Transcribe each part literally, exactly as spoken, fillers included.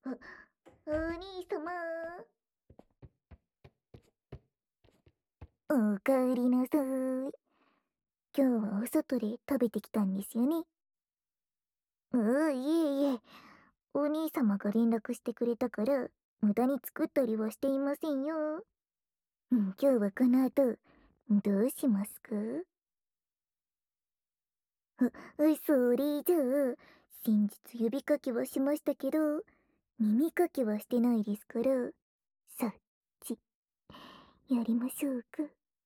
お兄様。おかえりなさい。今日はお外で食べてきたんですよね。うー、いえいえ。お兄様が連絡してくれたから、無駄に作ったりはしていませんよ。うん、今日はこの後、どうしますか？あ、それじゃあ、先日指かけはしましたけど、耳かきはしてないですから、さっち、やりましょうか。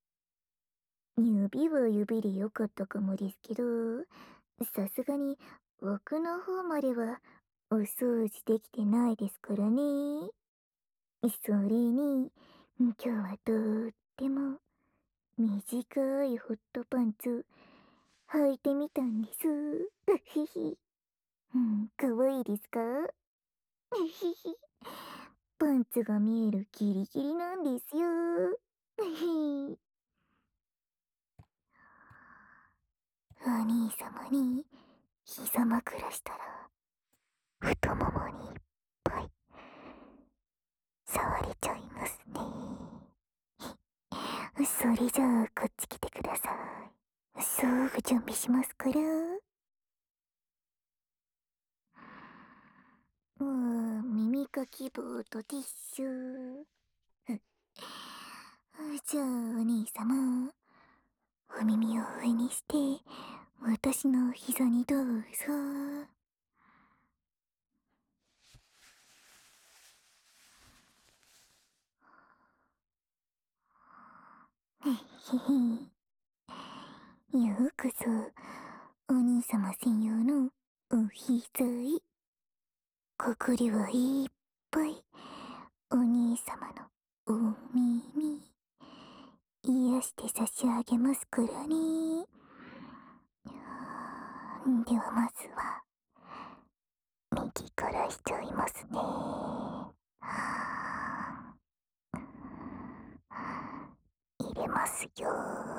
指は指でよかったかもですけど、さすがに奥の方まではお掃除できてないですからね。それに、今日はとっても短いホットパンツ履いてみたんです。うひひ。うん、かわいいですか？うひひ。パンツが見えるギリギリなんですよ。うひ。お兄様に膝枕したら太ももにいっぱい触れちゃいますね。それじゃあこっち来てください。すぐ準備しますから。うん、耳かき棒とティッシュ。じゃあお兄様、お耳を上にして私の膝にどうぞ。へへ。ようこそ、お兄様専用のお膝へ。ここではいっぱいお兄様のお耳癒して差し上げますからね。ではまずは右からしちゃいますね。入れますよ。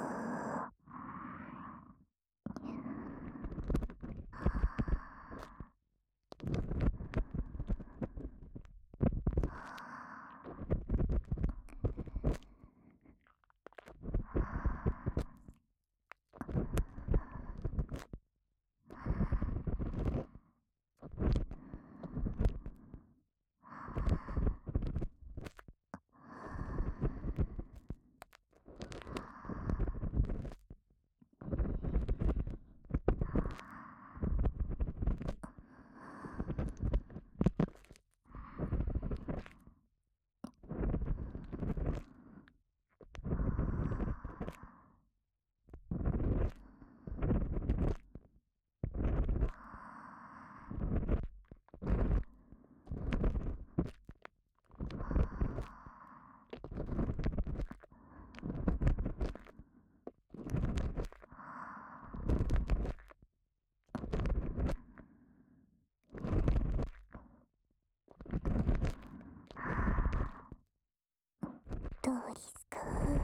どうですか？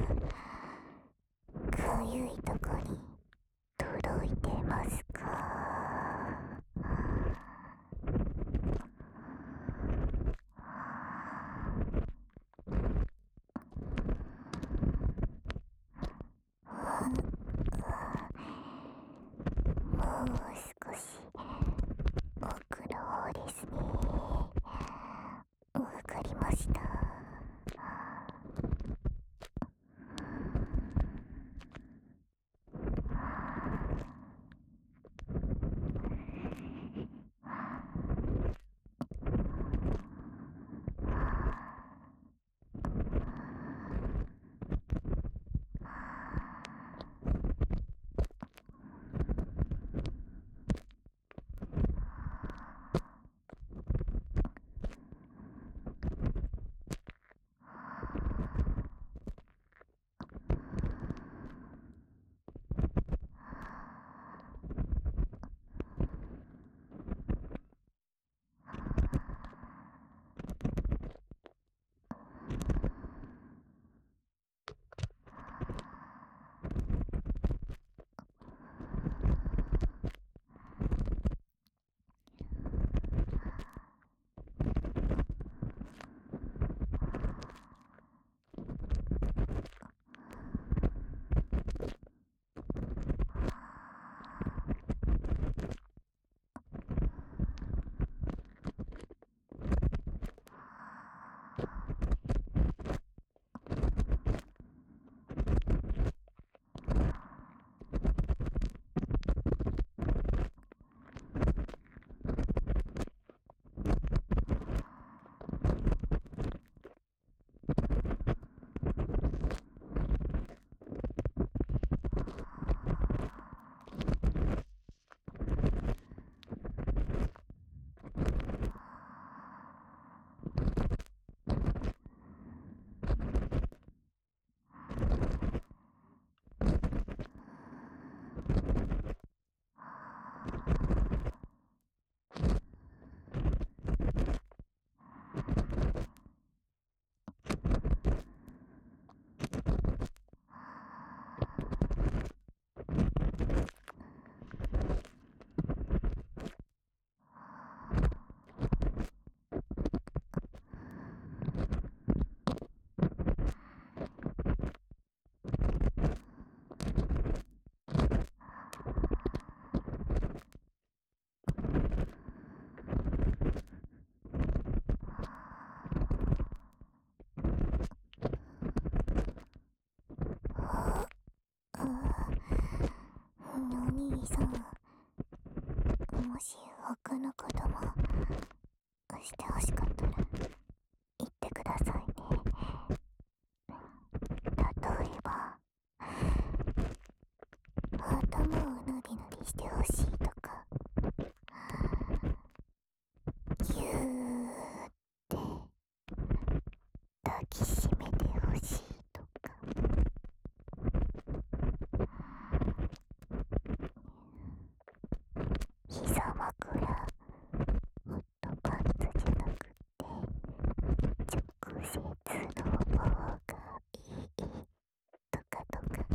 かゆいとこに届いてますか？もう少し奥の方ですね。わかりました。 もし他のこともしてほしかったら言ってくださいね。例えば頭をなでなでしてほしいとか、ぎゅーって抱きしめてほしいとか、膝枕ホットパンツじゃなくて直接の方がいいとかとか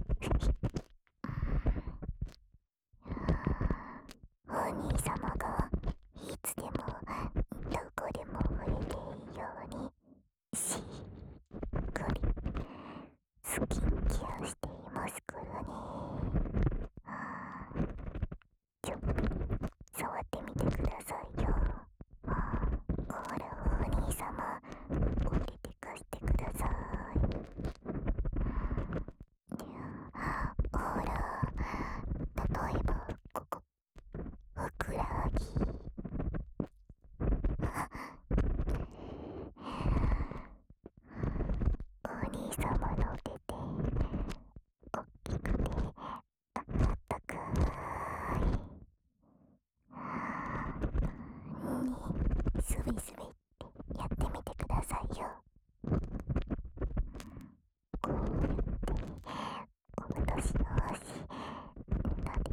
お兄様がいつでもどこでも触れていいようにしっかりスキンケアしていますからね。ちょっぴり触ってみてくださいよ。ほらお兄様、お手手貸してください。ほら、例えばここふくらはぎ、お兄様の手でおっきくてあったかいにスベスベってやってみてくださいよ。こうやって私の足なで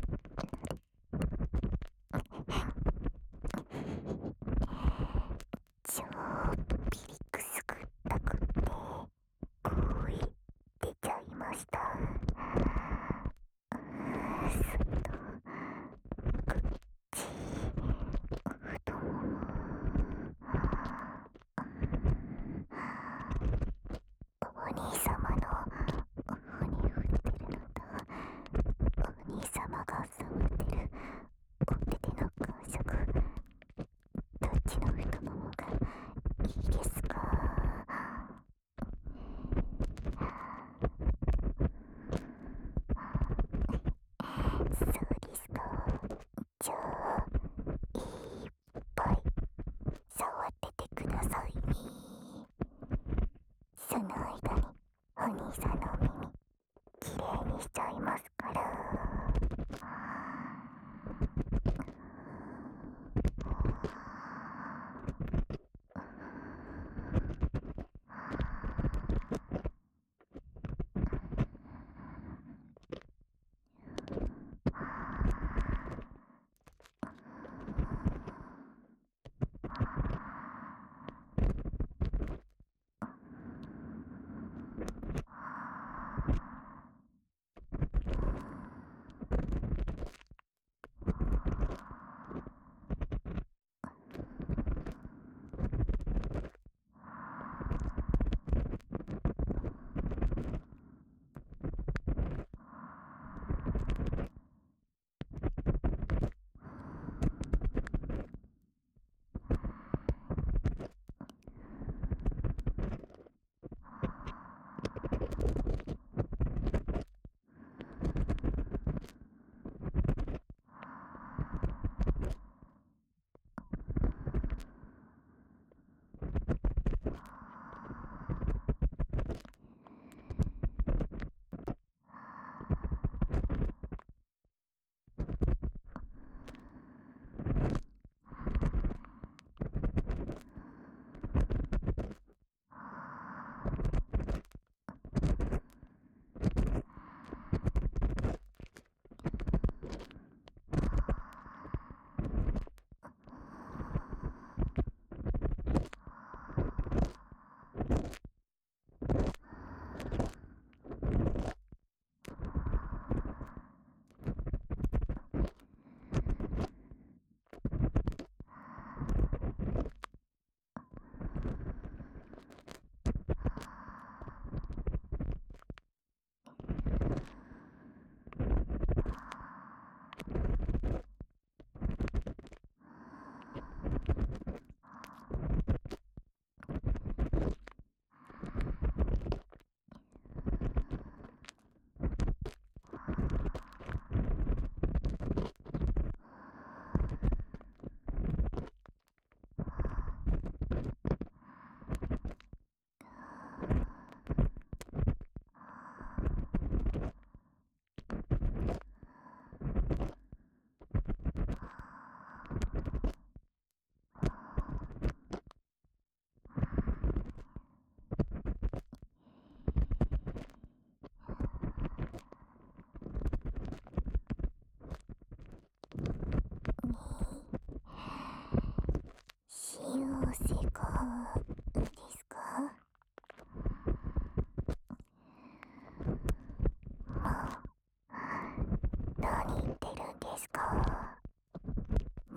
ちょっとピリクスくったくって声出ちゃいました。すっとくっち太もも、お兄様の骨振ってるのとお兄様が触ってるお手手の感触、どっちの太ももがいいですか？そうですか。じゃあいっぱい触っててくださいね。その間にお兄さんの耳きれいにしちゃいますから。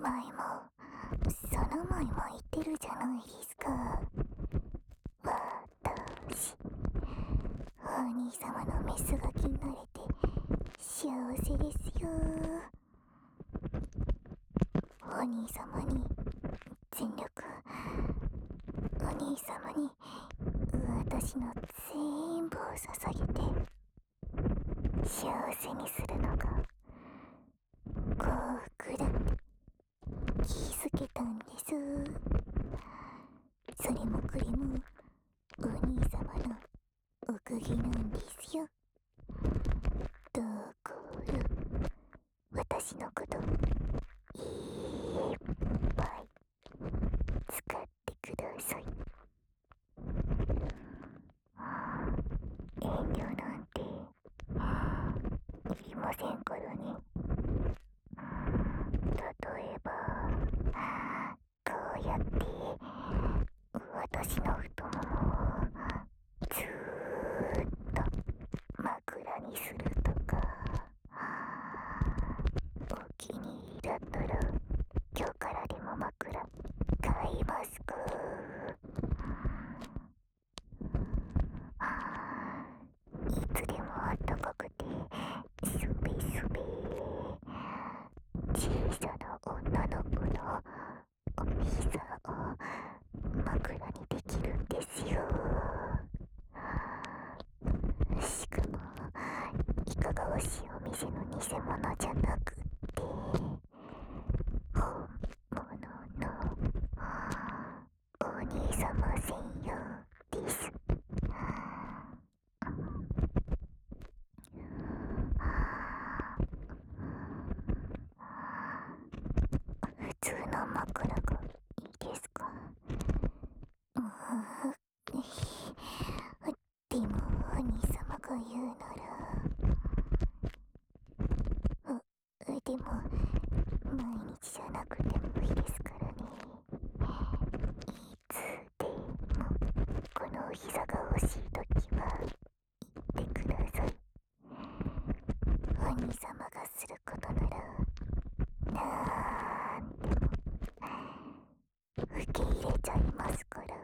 前も、その前も言ってるじゃないですか。私、お兄様のメスガキになれて幸せですよ。お兄様に全力、お兄様に私の全部を捧げて幸せにするのが幸福だって気づけたんです。それもこれもお兄様のおかげなんですよ。だから私のこといっぱい使ってください。遠慮なんていりませんからね。例えばこうやって私の太ももをずーっと枕にするとか、お気に入りだったら今日からでも枕買いますか？いつでもあったかくてすべすべ小さな女の子のお膝を枕にできるんですよ。しかもいかがわしいお店の偽物じゃなくって本物のお兄様専用です。普通の枕がいいですか？うーでもお兄様が言うなら、うでも毎日じゃなくてもいいですからね。いつでもこのお膝が欲しいときは言ってください。お兄様がすることならなんでも受け入れちゃいますからね。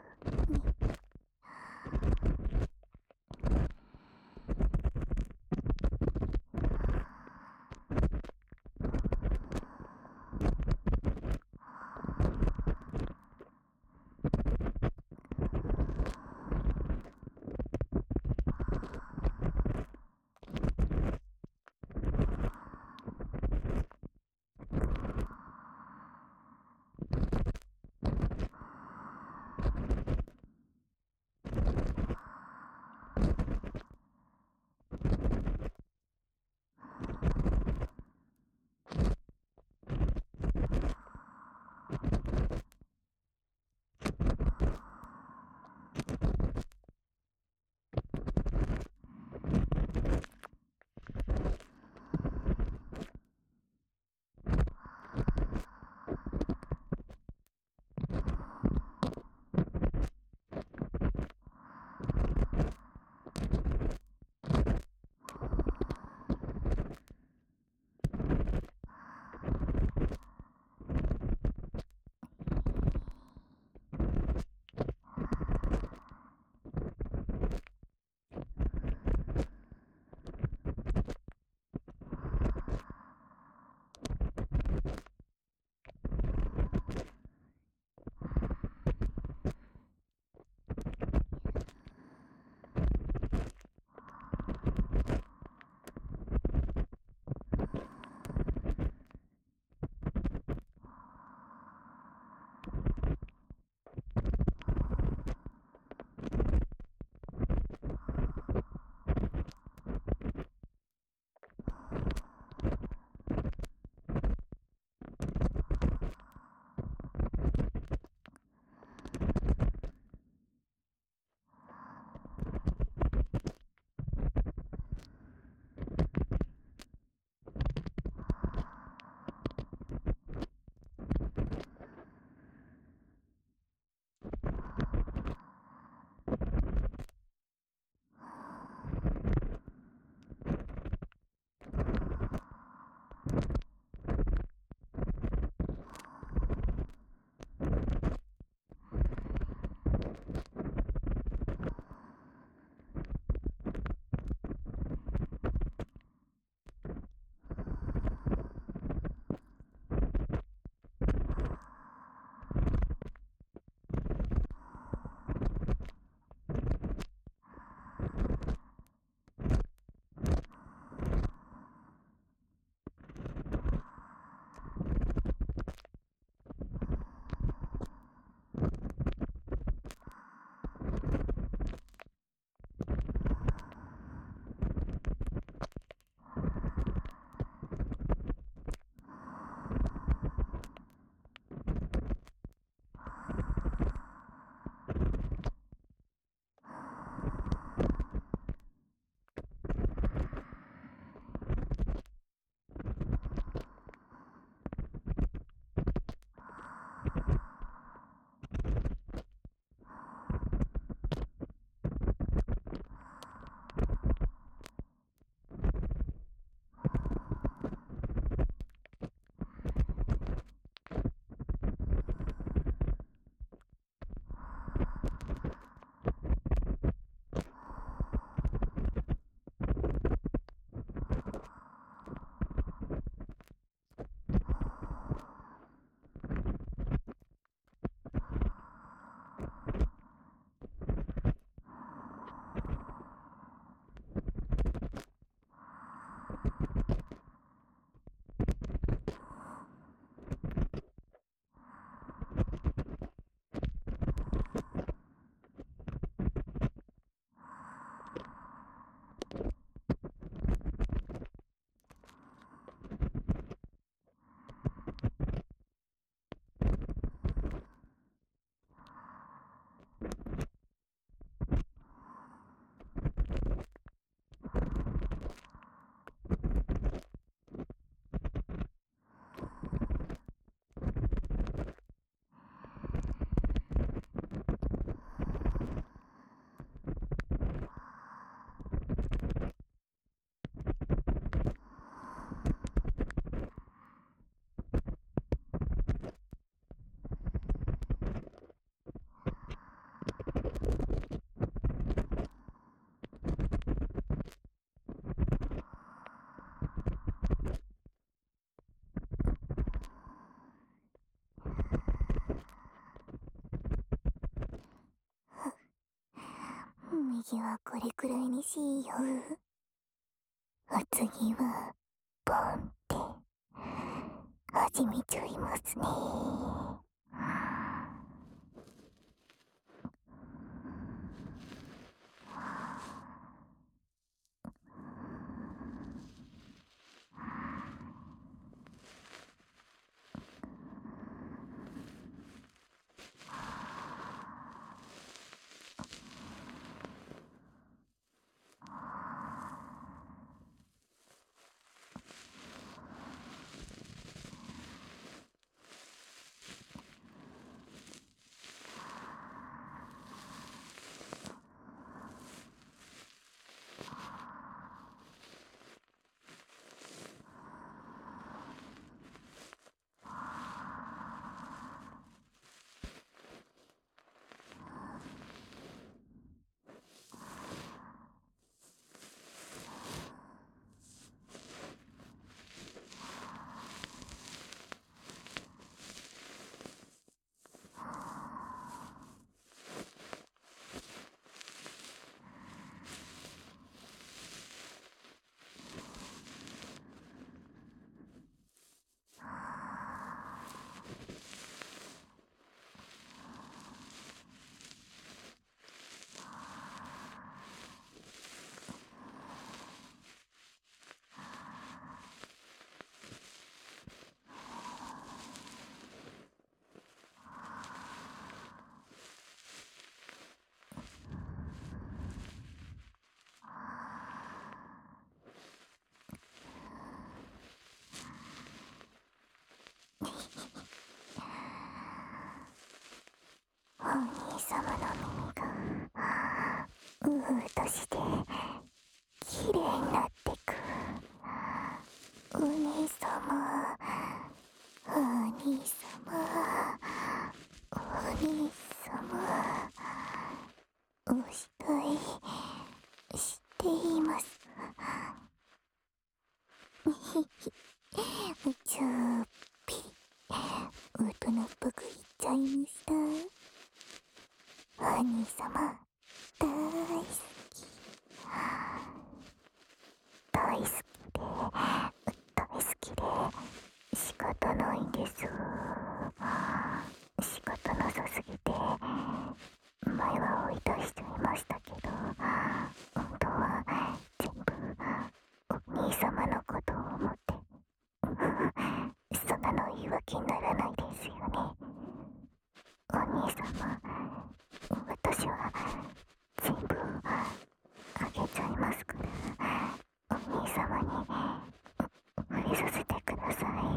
右はこれくらいにしよう。お次は、ポンって始めちゃいますね。お兄様の耳がうーとしてきれいになってく。お兄様、お兄様、お兄様、お慕いしています。ちょっぴり大人っぽく言っちゃいました。お兄様、大好き。大好きで、大好きで、仕方ないんです。仕方なさすぎて、前は追い出しちゃいましたけど、本当は全部、お兄様のことを思って、そんなの言い訳にならないですよね。お兄様、私は全部あげちゃいますから、お兄様に触れさせてください。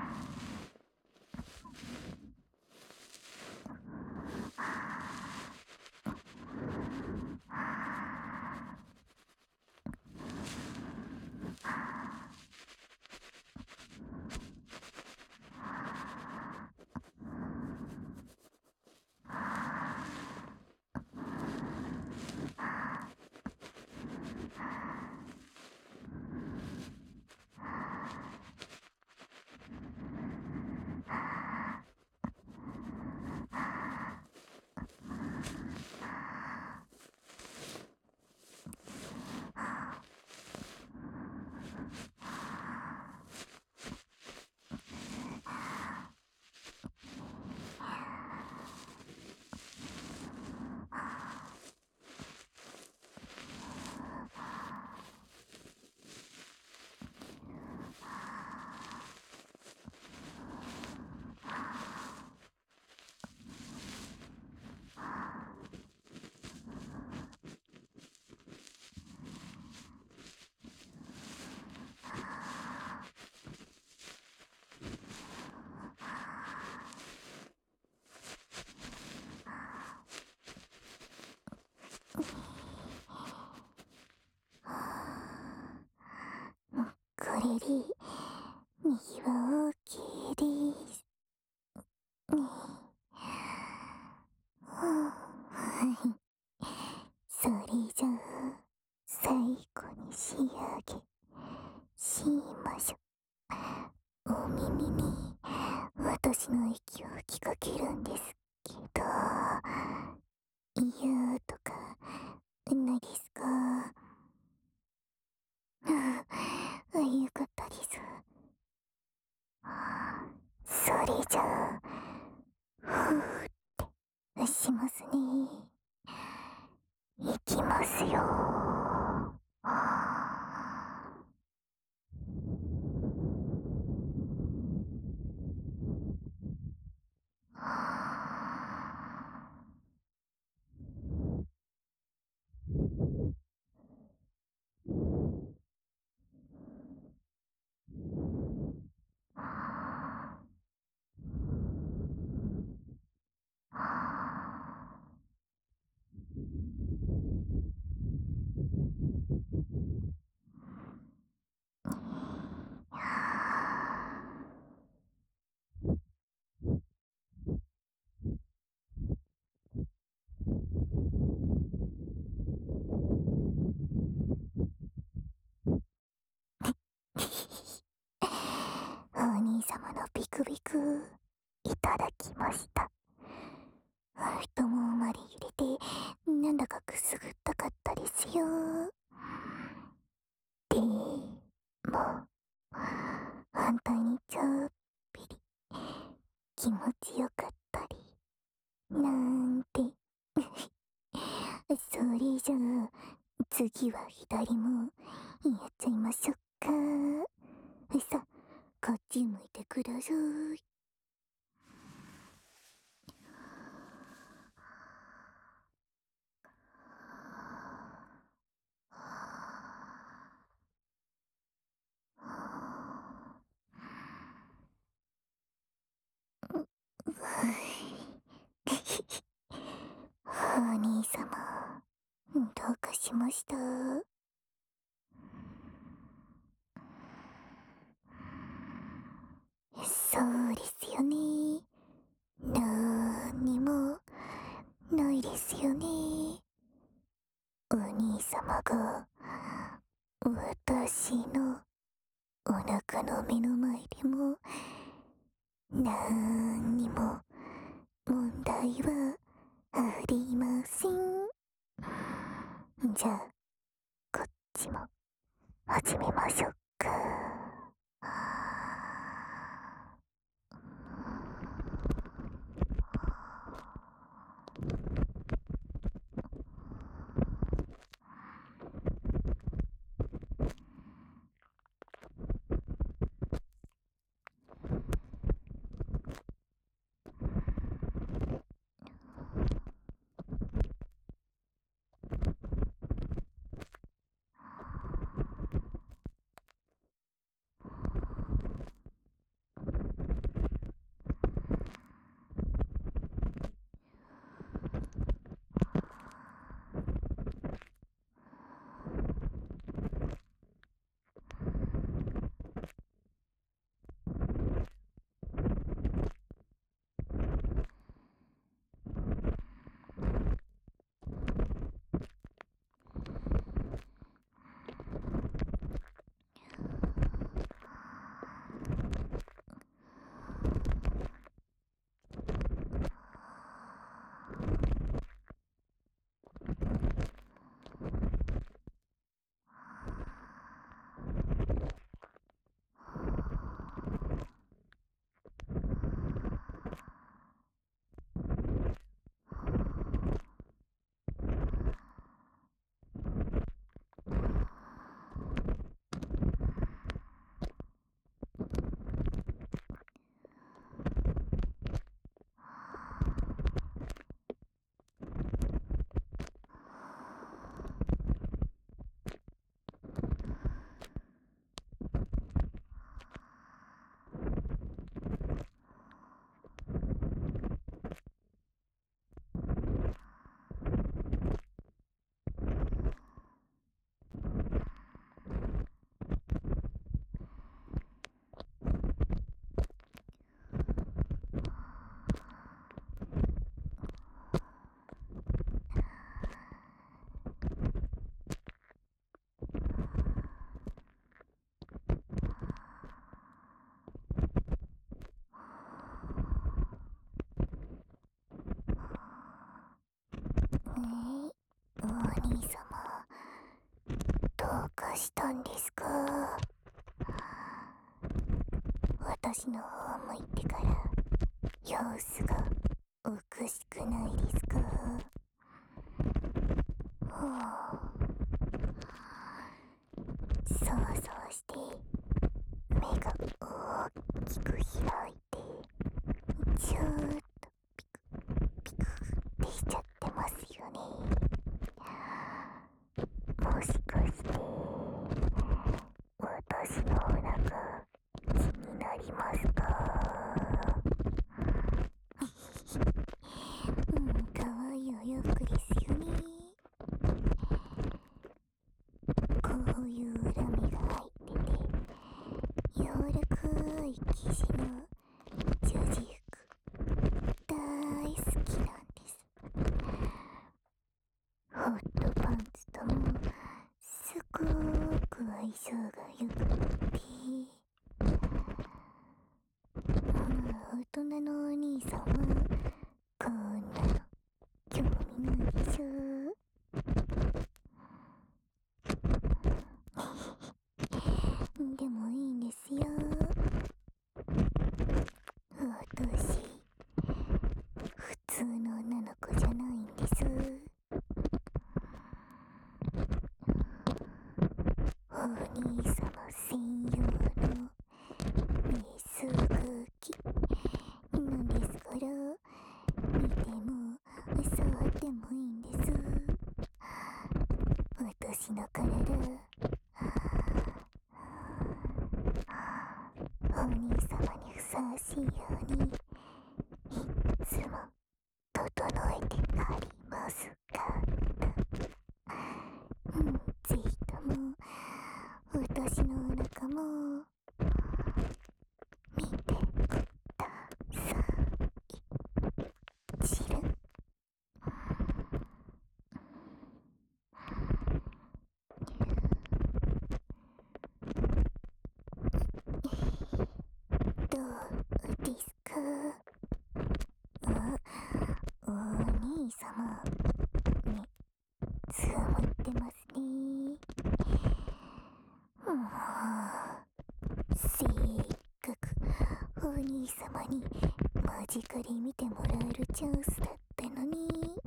これで右は OK です。はい。それじゃあ最後に仕上げしましょう。お耳に私の息を吹きかけるんですけど、いやーとかないですか？ああ、よかったです。それじゃあ、ふーってしますね。いきますよ。お兄様のビクビク、いただきました。太ももまで揺れて、なんだかくすぐったかったですよ。でも、反対にちょっぴり気持ちよかったり、なんて。それじゃあ、次は左もやっちゃいましょうか。さあ、こっち向いてください。お兄様、どうかしました？そうですよね。なんにもないですよね。お兄様が私のお腹の目の前でもなんにも問題はありません。じゃあ、こっちも始めましょうか。 なんですか？私の方向いてから様子がおかしくないですか？はあ、そわそわして目が大きく開いてちょーっとピクピクってしちゃってますよね。もしかして私のお腹気になりますか？うん、かわいいお洋服ですよね。こういう裏目が入ってて柔らかい生地のジャージ服大好きなんです。ホットパンツともすごく相性が良くって、まあ大人のお兄さんはこんなの興味ないでしょ？でもいいんですよ。私普通の女の子じゃないんです。お兄様専用のメス空気なんですから、見ても触ってもいいんです。私の体お兄様にふさわしいようにいつも整えてありますから。うん、ぜひとも私のお腹も見てください。ちら。どうですか？あ、お兄様ね、つむってますね。もうせっかくお兄様に間近で見てもらえるチャンスだったのに。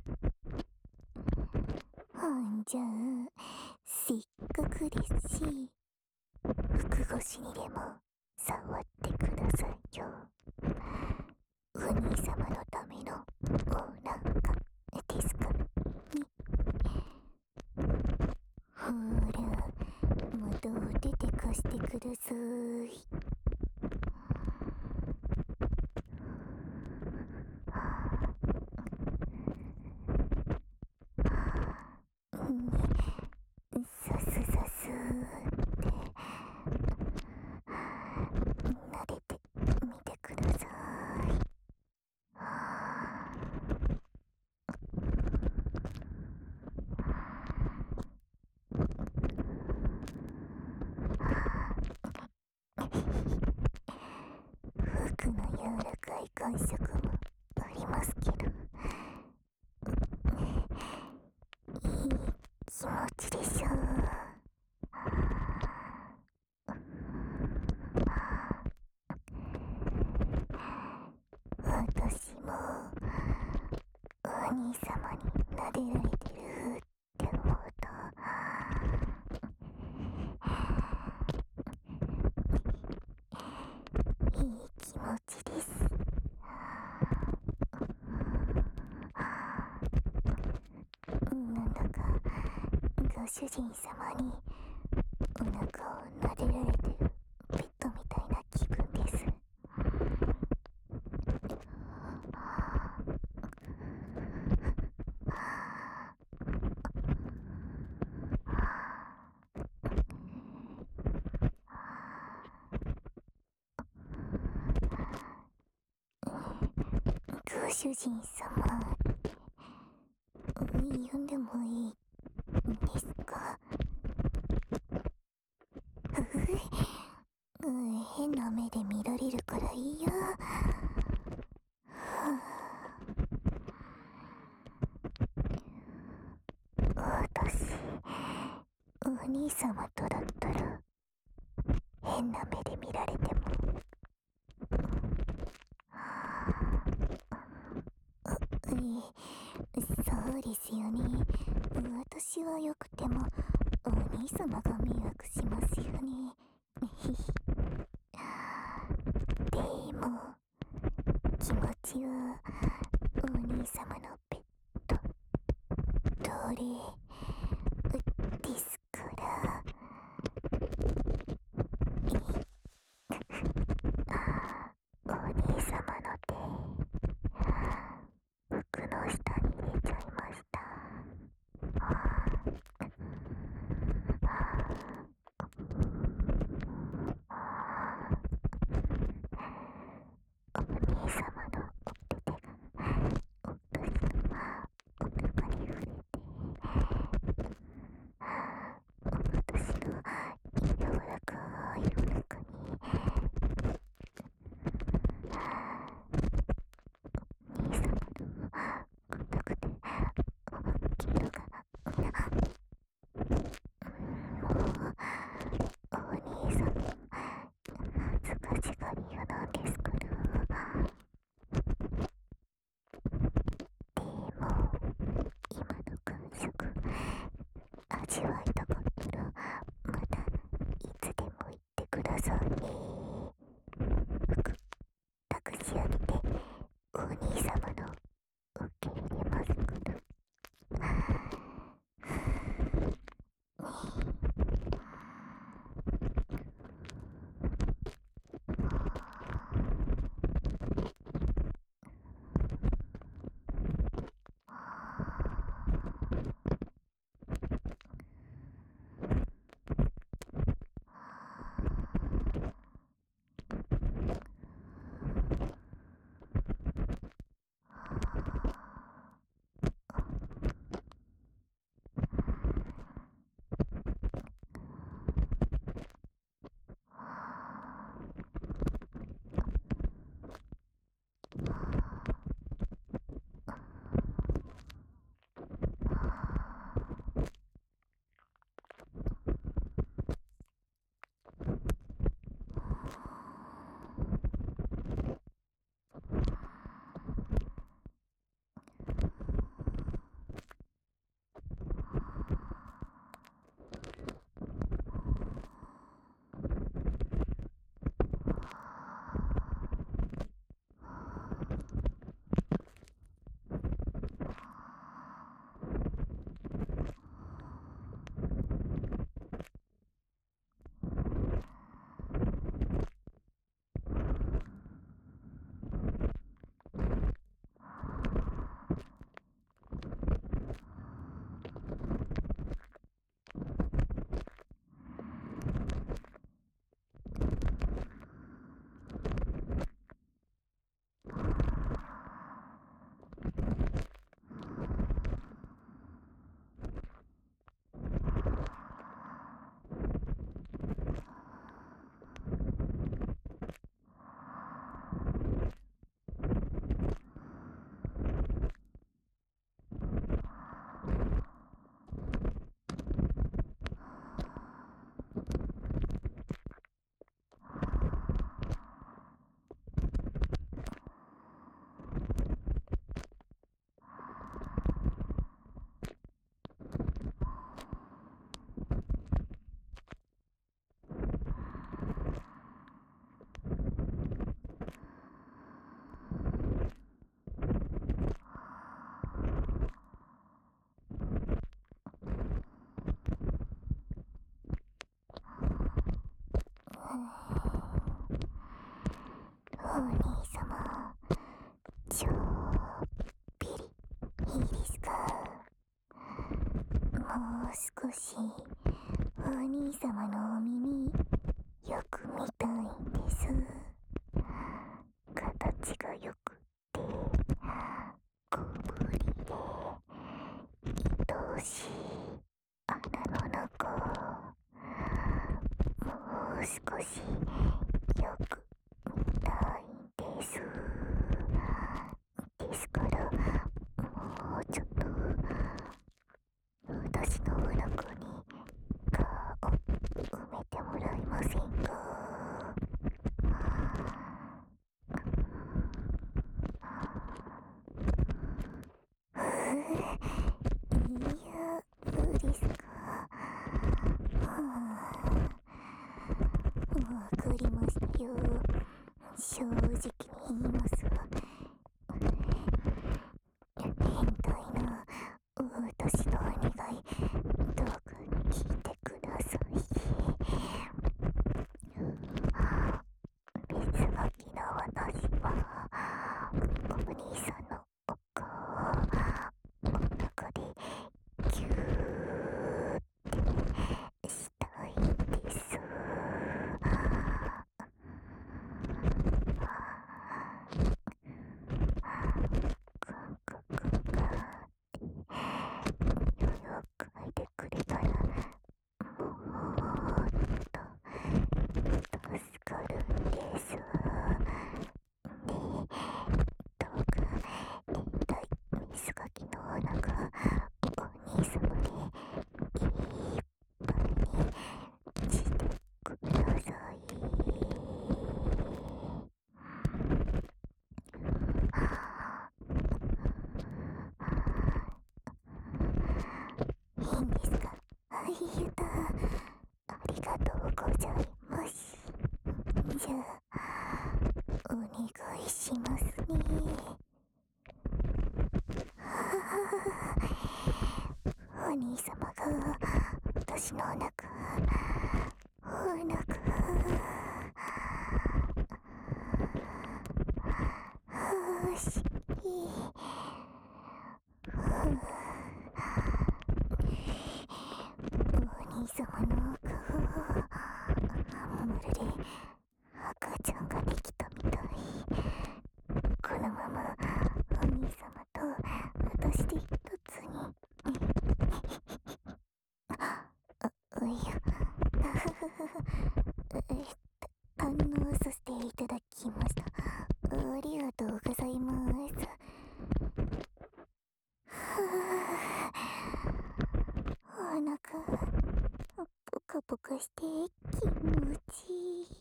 ほんじゃあせっかくですし服越しにでも触ってくださいよ。お兄様のためのお腹ですからね。ほら、元を出て貸してください。さすさすって撫でてみてください。服の柔らかい感触もありますけど、いい気持ちでしょう。私もお兄様に撫でられてるって思うといい気持ちです。なんだかご主人様にお腹を撫でられてるペットみたいな気分です。ご主人様呼んでもいいですか？うう変な目で見られるから嫌。私お兄様とだったら変な目で見られても。うい、そうですよね。私はよくてもお兄様が迷惑しますよね。でも気持ちはお兄様のペットどれですから。お兄様の手服の下に入れちゃいました。お兄様のお手手が私のお腹に触れて、私の柔らかいお腹に兄様の硬くて大きいのが、もうお兄様恥ずかしがり屋なんですから。でも今の感触味わいたかったらまたいつでも言ってくださいね。服託し上げてお兄様の受け入れますから。お兄様、ちょっぴりいいですか。もう少しお兄様のお耳よく見たいんです。形がよくて小ぶりで愛おしい穴の中、もう少しよく見たいんです。ですからもうちょっと私のお腹に顔を埋めてもらえませんか。 正直に言います。変態な私のお願い、どうか聞いてください。別書きの私は、お兄さんのお顔をお腹でギューってしたいんです。感覚が余裕嗅いでくれたら、もっと助かるんです。ねえ、どうか変態水かきのお腹、お兄様にいっぱいにしてください。いいんですか？はい、やった。ありがとうございます。じゃあ、お願いしますね。お兄様が私のお腹、お腹、はし、いい。お兄様の顔、まるで赤ちゃんができたみたい。このままお兄様と私で一つに。あ、いや、え堪能させていただきました。ありがとうございます。お腹ポカポカして気持ちいい。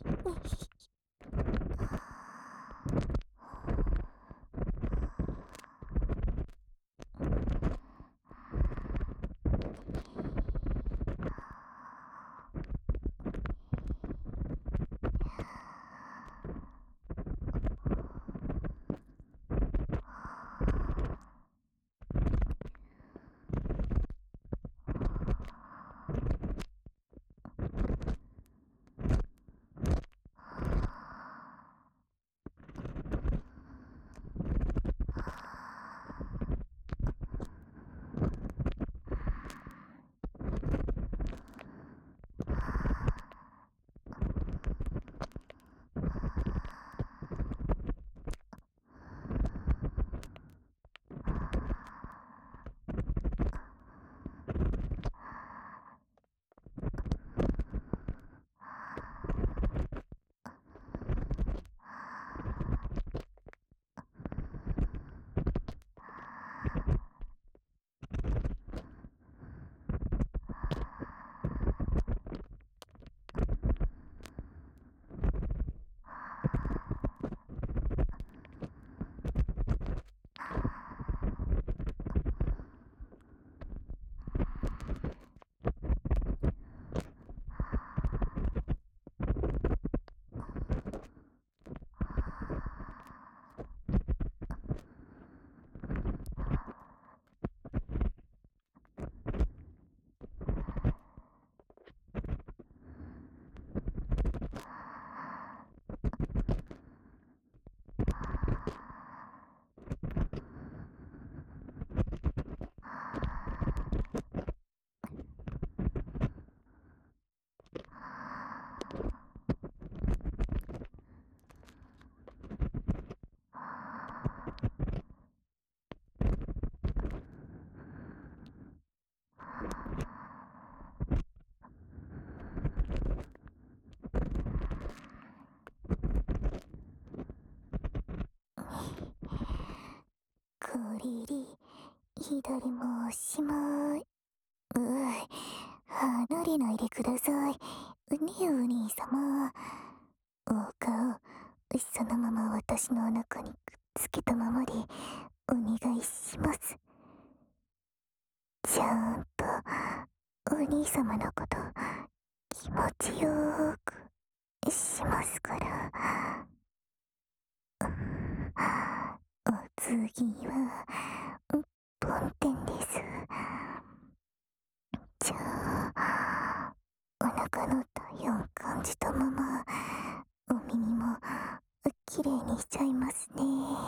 これで左もおしまい。うい、離れないでください。ねえお兄様。お顔、そのまま私のお腹にくっつけたままでお願いします。ちゃんとお兄様のこと気持ちよーくしますから。 次は、梵天です。じゃあ、お腹の体温感じたまま、お耳もきれいにしちゃいますね。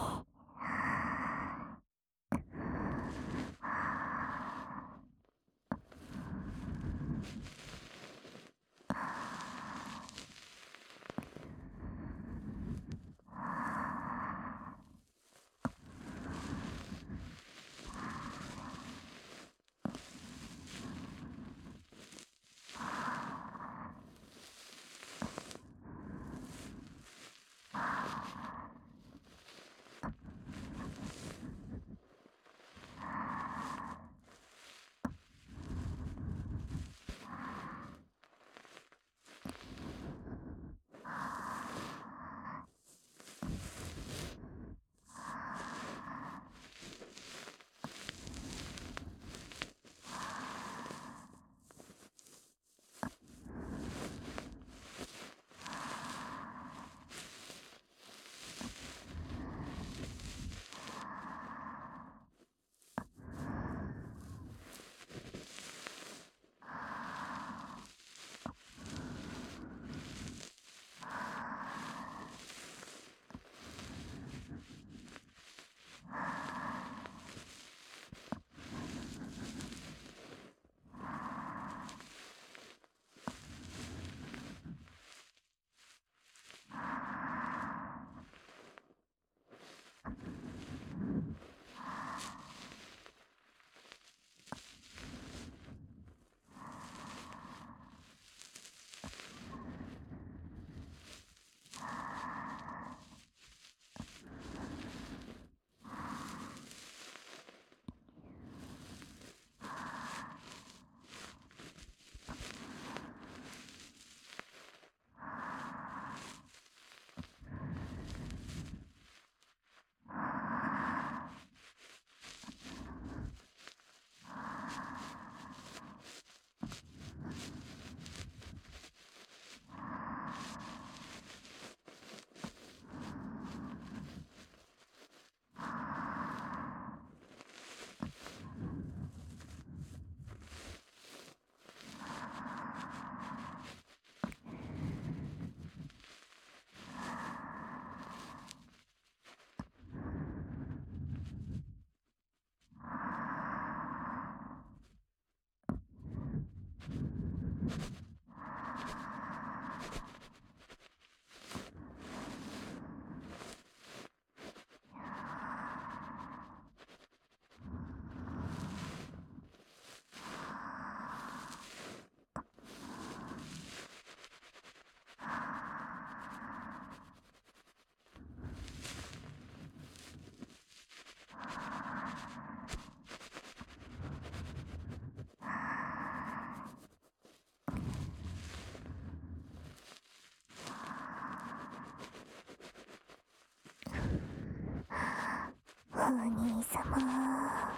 お兄様。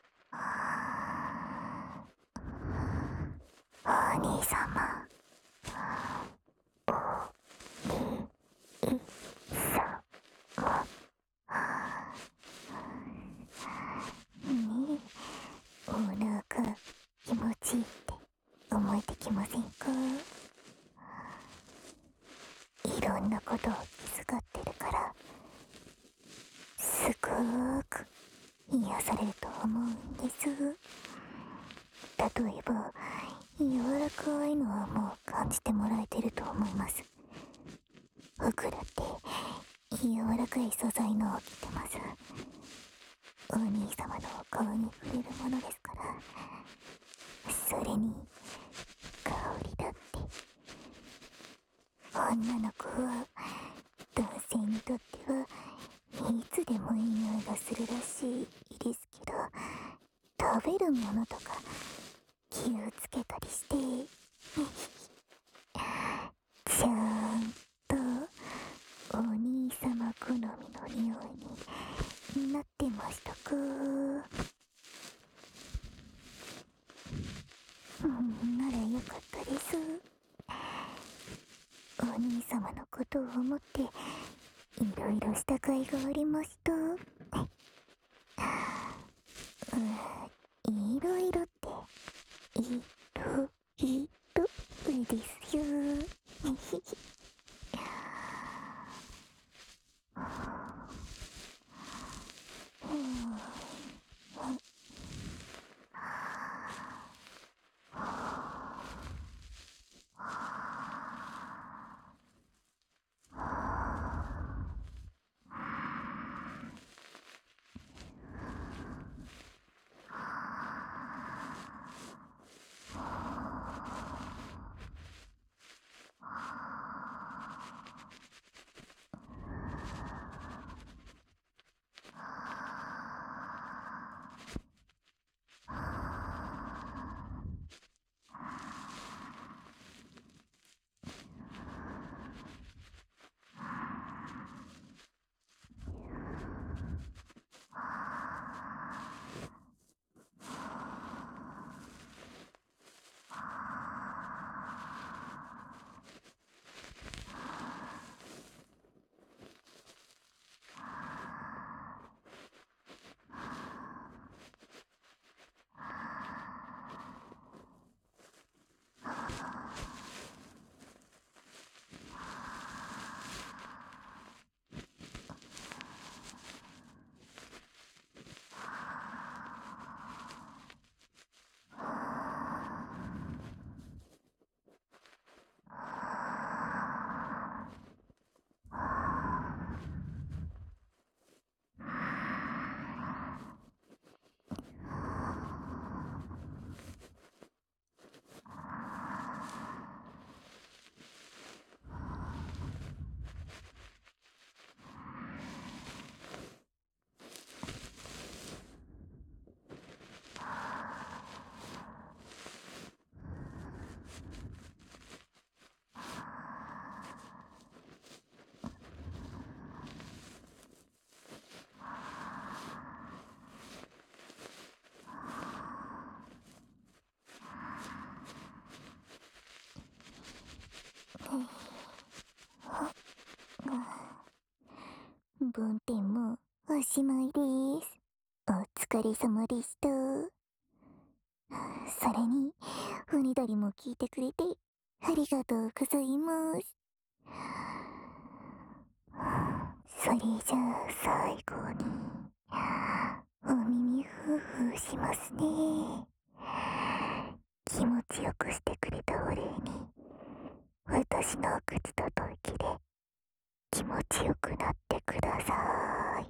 お兄様。ねえ、お腹気持ちいいって思えてきませんか？いろんなことを気遣ってるからすごーく癒されると思うんです。例えば柔らかいのはもう感じてもらえてると思います。服だって柔らかい素材のを着てます。お兄様の顔に触れるものですから。それに香りだって、女の子は男性にとってはいつでもいい匂いがするらしいですけど、食べるものとか気をつけたりしてちゃんとお兄様好みの匂いになってましたか？うん、ならよかったです。お兄様のことを思っていろいろした甲斐がありました。 えっと、えっと、ですよ。梵天もおしまいです。お疲れ様でした。それに、船鳥も聞いてくれて、ありがとうございます。それじゃあ最後に、お耳ふうふうしますね。気持ちよくしてくれたお礼に、私の口と吐息で気持ちよくなってくださ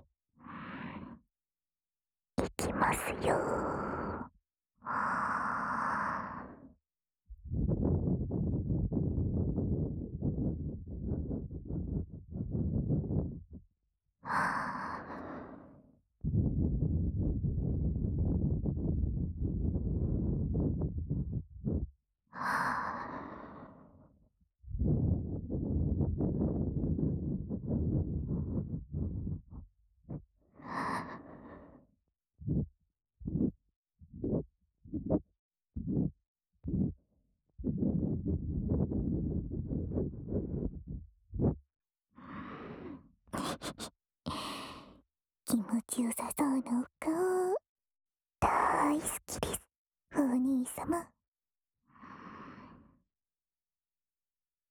い。いきますよ。気持ちよさそうなお顔、大好きです、お兄様。